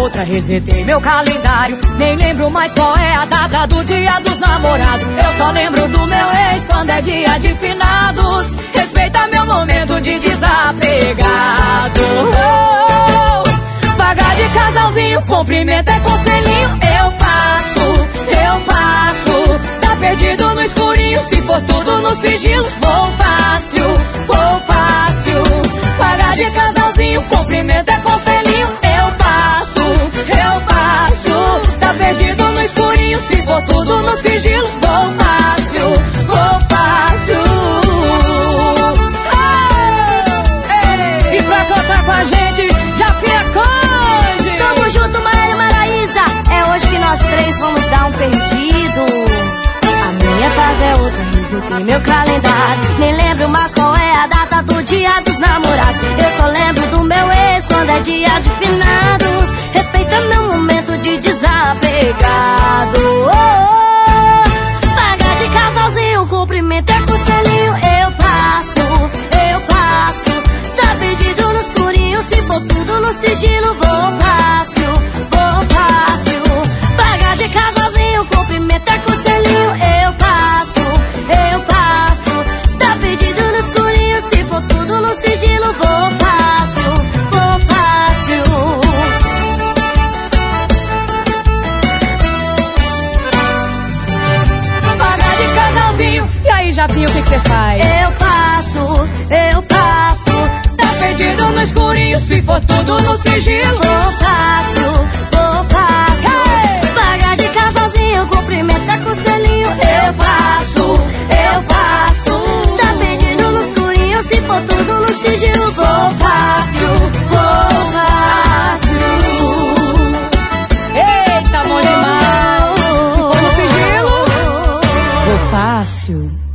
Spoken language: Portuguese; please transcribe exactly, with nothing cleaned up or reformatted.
outra, resetei meu calendário. Nem lembro mais qual é a data do dia dos namorados. Eu só lembro do meu ex quando é dia de finados. Respeita meu momento de desapegado. Oh, pagar de casalzinho, cumprimento é conselhinho. Eu passo, eu passo. Tá perdido no escurinho, se for tudo no sigilo. Vou fácil, vou fácil. Pagar de casalzinho, cumprimento é conselhinho. Eu passo, eu passo. Tá perdido no escurinho, se for tudo no sigilo. Vou fácil, vou fácil. Oh, e pra cantar com a gente, Jafia Conde. Tamo junto, Maria e Maraísa. É hoje que nós três vamos dar um perdido. A minha fase é outra, resetei meu calendário. Nem lembro mais qual é a data do dia dos namorados. Eu só lembro do meu ex quando é dia de finados. Respeita meu momento de desapegado. Oh, oh. Pagar de casalzinho, cumprimento é conselhinho. Eu passo, eu passo. Tá perdido no escurinho, se for tudo no sigilo. Vou fácil, vou fácil. Pagar de casalzinho, cumprimento é conselhinho. Eu passo, eu passo. Tá perdido no escurinho, se for tudo no sigilo. Vou fácil, vou fácil. Pagar de casalzinho, e aí Japinha, o que que você faz? Eu passo, eu passo. Tá perdido no escurinho, se for tudo no sigilo. Vou fácil, vou fácil. Hey! Pagar de casalzinho, cumprimento é conselhinho. Eu passo, eu passo. Tá perdido no escurinho, se for tudo no sigilo. Vou fácil, vou fácil. Eita, bom demais. Se for no sigilo, vou fácil.